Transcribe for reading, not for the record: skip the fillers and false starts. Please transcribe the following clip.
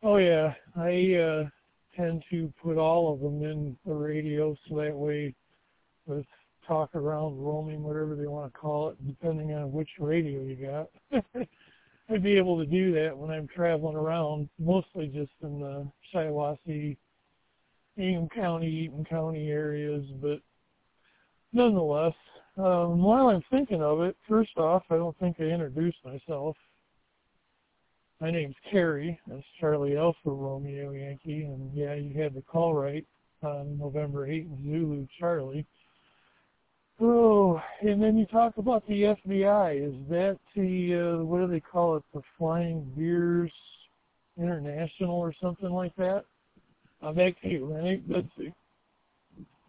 Oh yeah, I tend to put all of them in the radio so that way with talk around roaming, whatever they want to call it, depending on which radio you got. I'd be able to do that when I'm traveling around, mostly just in the Shiawassee, Eaton County areas, but nonetheless, while I'm thinking of it, first off, I don't think I introduced myself. My name's Kerry. That's Charlie Alpha Romeo Yankee, and yeah, you had the call right on November 8th, Zulu Charlie. Oh, and then you talk about the FBI. Is that the, what do they call it, the Flying Beers International or something like that? Back to you, Rennie. Let's see.